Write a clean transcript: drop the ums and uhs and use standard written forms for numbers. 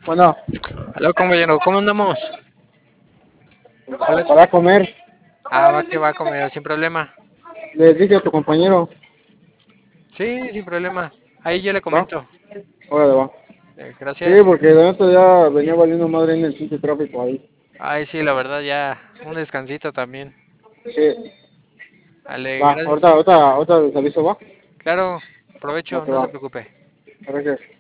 Bueno, Hola compañero, ¿cómo andamos? Hola. para comer, Va que va compañero, sin problema. le dije a tu compañero, Sí, sin problema. Ahí yo le ¿va? comento. Órale, va. Sí, Gracias. porque la neta ya venía valiendo madre en el pinche tráfico ahí. Ay, sí, la verdad ya un descansito también. Sí, Vale, va, gracias. ahorita les aviso, va. Claro, Va provecho, que no va. se preocupe. Gracias.